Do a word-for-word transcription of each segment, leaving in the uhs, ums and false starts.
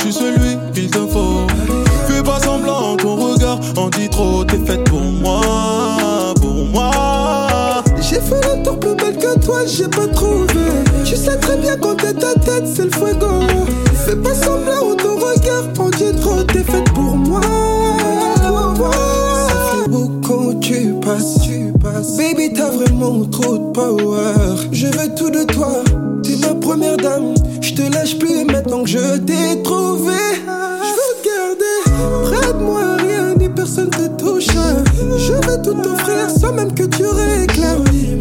suis celui qu'il te faut. Fais pas semblant, ton regard en dit trop. T'es faite pour moi, pour moi. J'ai fait le tour plus belle que toi, j'ai pas trouvé. Tu sais très bien quand t'es ta tête, c'est le fuego. Fais pas semblant, ton regard en dit trop. T'es faite pour moi, pour moi. Ça fait beau quand tu passes, tu passes. Baby, t'as vraiment trop de power. Je veux tout de toi, t'es ma première dame. Je te lâche plus maintenant que je t'ai trouvé. Je veux te garder près de moi, rien ni personne te touche. Je vais tout t'offrir sans même que tu réclames.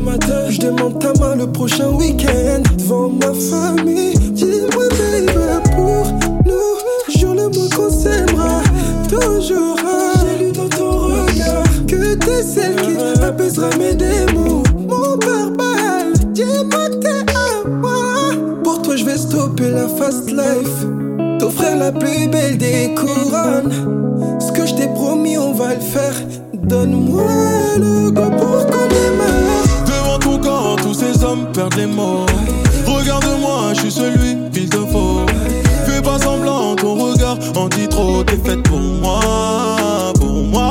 Je demande ta main le prochain week-end devant ma famille. Dis-moi baby, pour nous, jure-le-moi qu'on s'aimera toujours. J'ai lu dans ton regard que t'es celle qui apaisera mes démons. Mon barbare, dis-moi que t'es à moi. Pour toi je vais stopper la fast life, t'offrir la plus belle des couronnes. Ce que je t'ai promis on va le faire. Donne-moi le go pour qu'on démarre. Devant ton corps, tous ces hommes perdent les mots. Regarde-moi, je suis celui qu'il te faut. Fais pas semblant, ton regard en dit trop. T'es faite pour moi, pour moi.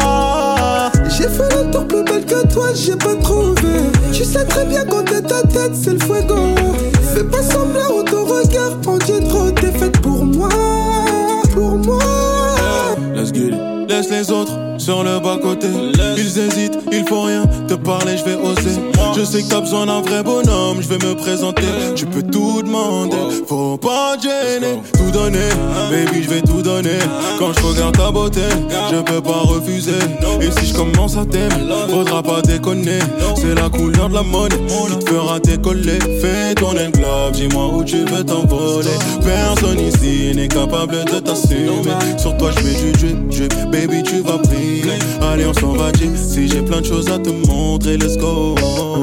J'ai fait le tour plus belle que toi, j'ai pas trouvé. Tu sais très bien quand t'es ta tête, c'est le fuego. Fais pas semblant, ton regard en dit trop. T'es faite pour moi, pour moi. Let's get it. Laisse les autres sur le bas-côté. Ils hésitent, il faut rien te parler, je vais oser. Je sais que t'as besoin d'un vrai bonhomme, je vais me présenter. Tu peux tout demander, faut pas te gêner. Tout donner, baby, je vais tout donner. Quand je regarde ta beauté, je peux pas refuser. Et si je commence à t'aimer, faudra pas déconner. C'est la couleur de la monnaie qui te fera décoller. Fais tourner le globe, dis-moi où tu veux t'envoler. Personne ici n'est capable de t'assumer. Sur toi je mets du drip, drip. Baby, tu vas briller. Allez, on s'en va dire. Si j'ai plein de choses à te montrer, let's go.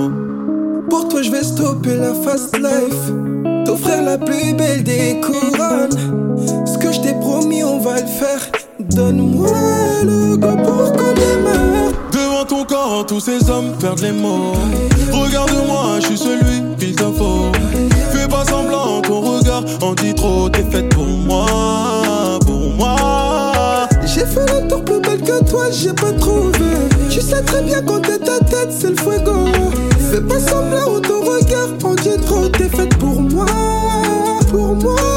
Pour toi, je vais stopper la fast life, t'offrir la plus belle des couronnes. Ce que je t'ai promis, on va le faire. Donne-moi le go pour qu'on démarre. Devant ton corps, tous ces hommes perdent les mots. Regarde-moi, je suis celui qu'il te faut. Fais pas semblant, ton regard en dit trop. T'es faite pour moi, pour moi. J'ai fait le tour plus belle que toi, j'ai pas trouvé. Tu sais très bien quand t'es ta tête, c'est le fuego. Fais pas semblant, ton regard en dit trop. T'es faite pour moi, pour moi.